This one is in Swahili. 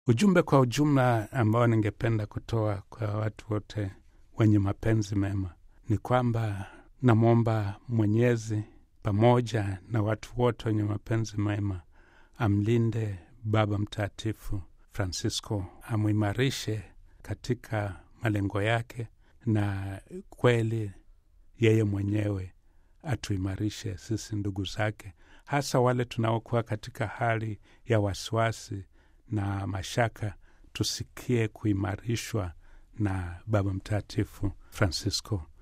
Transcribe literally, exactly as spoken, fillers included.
Ujumbe kwa ujumla ambao ningependa kutoa kwa watu wote wenye mapenzi mema ni kwamba namwomba Mwenyezi pamoja na watu wote wenye mapenzi mema amlinde Baba Mtakatifu Francisco, amuimarishe katika malengo yake, na kweli yeye mwenyewe atuimarishe sisi ndugu zake, hasa wale tunaokuwa katika hali ya wasiwasi na mashaka, tusikie kuimarishwa na Baba Mtakatifu Francisco.